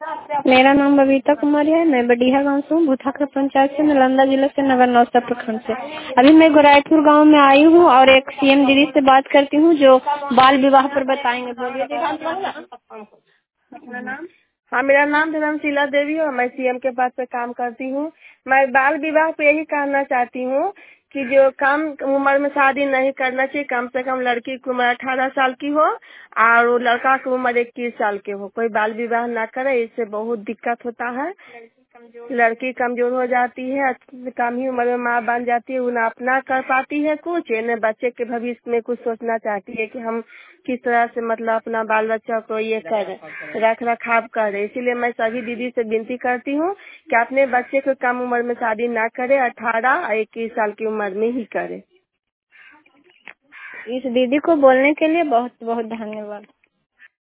मेरा नाम बबीता कुमारी है। मैं बडीहा गांव से हूँ, भूथाखर पंचायत से, नालंदा जिले से, नगर नौसा प्रखंड से। अभी मैं गोराईपुर गांव में आई हूँ और एक सीएम दीदी से बात करती हूँ जो बाल विवाह पर बताएंगे। बोलिए दीदी। अपना नाम? हाँ, मेरा नाम धर्मशीला देवी है और मैं सीएम के पद पे काम करती हूँ। मैं बाल विवाह पे यही कहना चाहती हूँ कि जो कम उम्र में शादी नहीं करना चाहिए। कम से कम लड़की की उम्र 18 साल की हो और लड़का की उम्र 21 साल के हो। कोई बाल विवाह ना करे, इससे बहुत दिक्कत होता है। लड़की कमजोर हो जाती है, कम ही उम्र में माँ बन जाती है, वो ना अपना कर पाती है कुछ, न बच्चे के भविष्य में कुछ सोचना चाहती है कि हम किस तरह से मतलब अपना बाल बच्चा को ये करें, रख रखाव करें। इसीलिए मैं सभी दीदी से विनती करती हूँ कि अपने बच्चे को कम उम्र में शादी ना करे, 18 और 21 साल की उम्र में ही करे। इस दीदी को बोलने के लिए बहुत बहुत धन्यवाद।